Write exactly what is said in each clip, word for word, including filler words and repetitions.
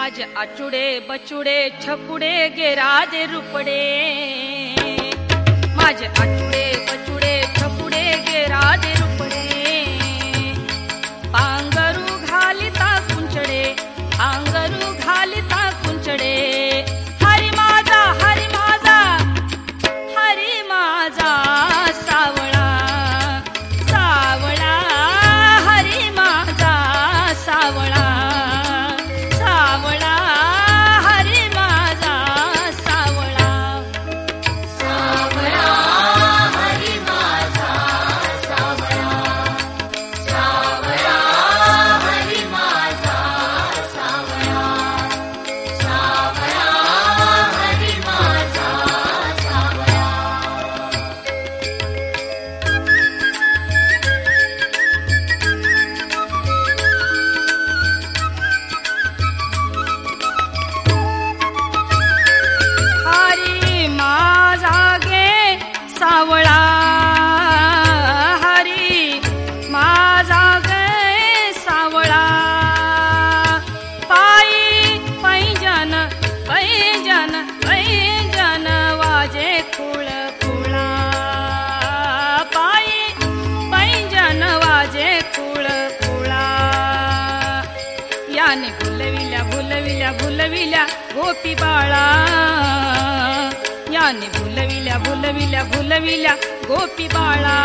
माझे आचुडे बचुडे छकुडे गे राजे रुपडे, माझे आचुडे बचुडे छकुडे गे राजे रुपडे, पांगरू घालिता कुंचडे, पांगरू घालिता कुंचडे, हरी माझा हरी माझा हरी माझा सावळा सावळा, हरी माझा सावळा सावळा, हरी माझा सावळा सावळा, हरी माझा सावळा सावळा, हरी माझा सावळा सावळा, हरी माझा सावळा. हरी माझा गे सावळा, हरी माझा गे सावळा, पायी पैंजन पैंजन पैंजन वाजे कुळ कुळा, पायी पैंजन वाजे कुळ कुळा, याने भुलविल्या भुलविल्या भुलविल्या गोपी बाळा, याने भुलविल्या भुलविल्या भुलविल्या गोपी बाळा,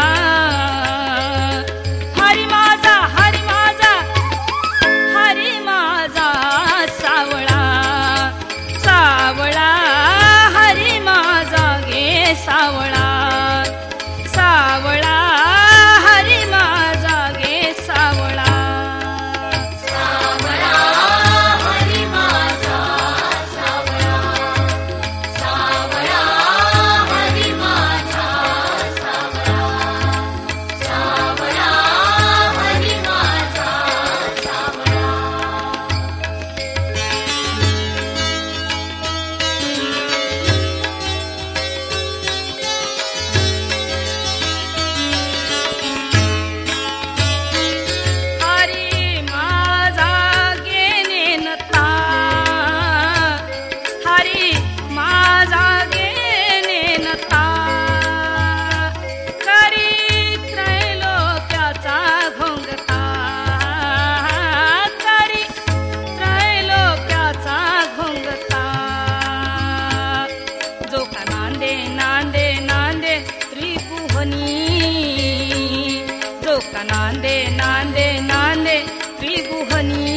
हरी माझा हरी माझा हरी माझा सावळा सावळा, हरी माझा गे सावळा सावळा, हरी माझा गे सावळा सावळा, हरी माझा सावळा सावळा, हरी माझा सावळा सावळा, हरी माझा सावळा. हरी माझा गेने नता, हरी माझा गेने नता, करी त्रैलोक्याचा घोंगता, करी त्रैलोक्याचा घोंगता, जो का नांदे नांदे नांदे त्रिभुवनी, जो का नांदे नांदे नांदे त्रिभुवनी,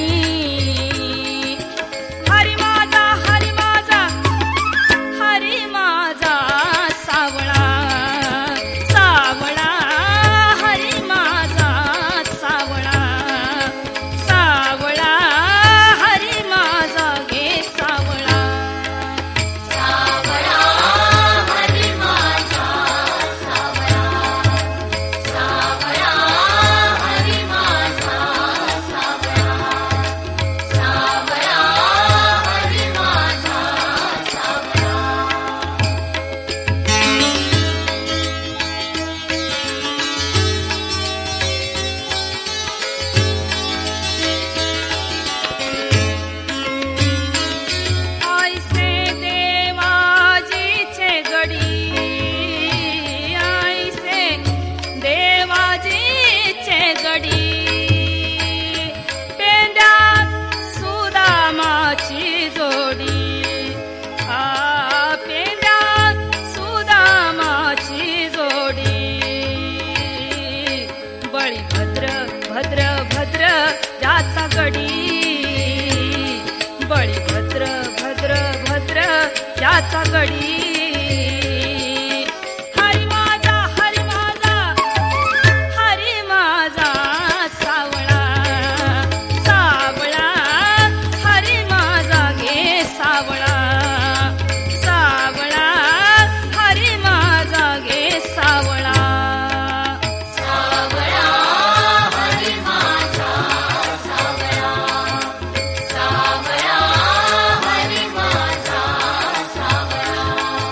हरी माझा हरी माझा हरी माझा सावळा सावळा, हरी माझा सावळा सावळा, हरी माझा गे सावळा सावळा, हरी माझा सावळा सावळा, हरी माझा सावळा सावळा, हरी माझा सावळा. ऐसे देवाजीचे गडी, ऐसे देवाजीचे गडी, पेंड्यात सुदामाची जोडी, आ पेंड्यात सुदामाची जोडी, बळी भद्र भद्र भद्र ज्याचा गडी, बळी भद्र भद्र भद्र ज्याचा गडी, हरी माझा हरी माझा हरी माझा सावळा सावळा, हरी माझा गे सावळा सावळा, हरी माझा गे सावळा सावळा, हरी माझा सावळा सावळा, हरी माझा सावळा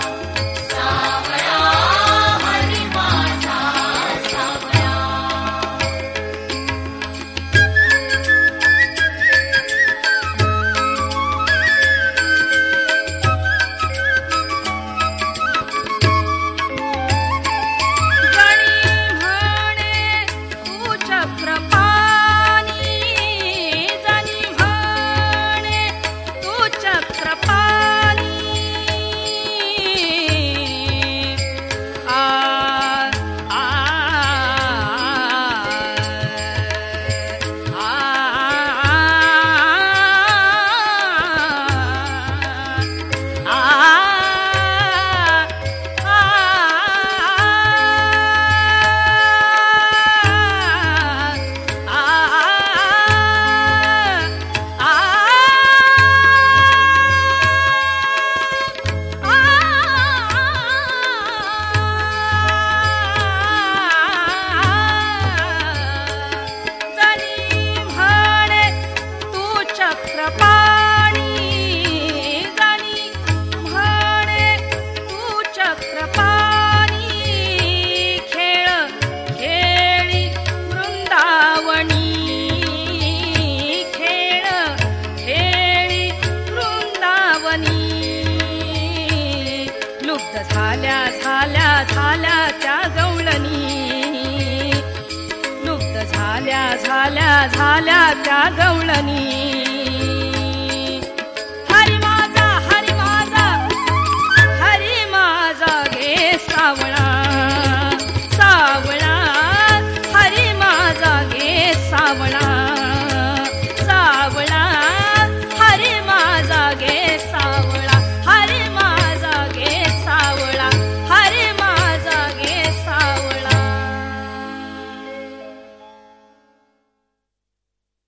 झाल्या झाल्या त्या गवळणी